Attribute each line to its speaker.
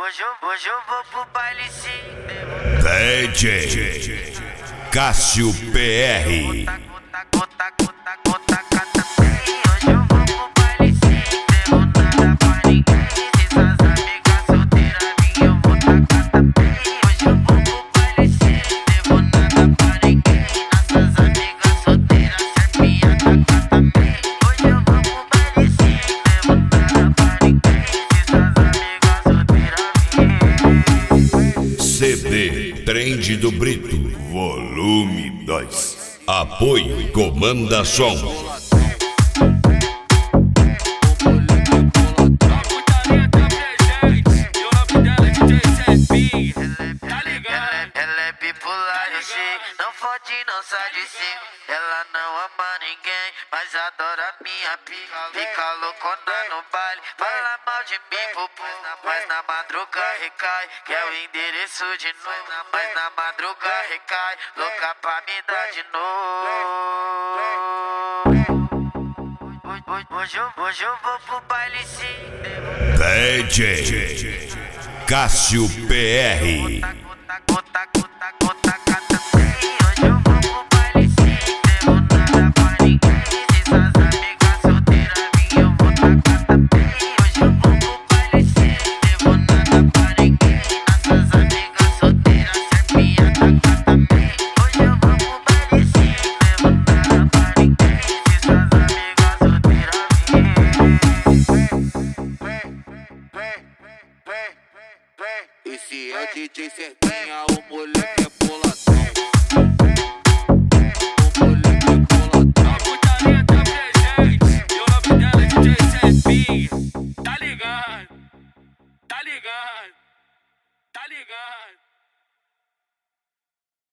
Speaker 1: Hoje eu vou pro baile sim.
Speaker 2: DJ Cássio PR. CD Trend do Brito, volume 2. Apoio Comanda Som.
Speaker 1: Ela é bipolar, eu sei. Não fode, não sai de si. Ela não ama ninguém, mas adora minha pica. Fica loucona no baile, fala mal de mim, pupu. Mas na madruga recai, quer o endereço de novo. Mas na madruga recai, louca pra me dar de novo. Hoje eu vou pro baile sim.
Speaker 2: DJ Cássio PR.
Speaker 3: Esse é o DJ Serpinha, o moleque é boladão. O moleque é boladão. A putaria tá presente, e o nome dela é DJ Serpinha. Tá ligado, tá ligado, tá ligado.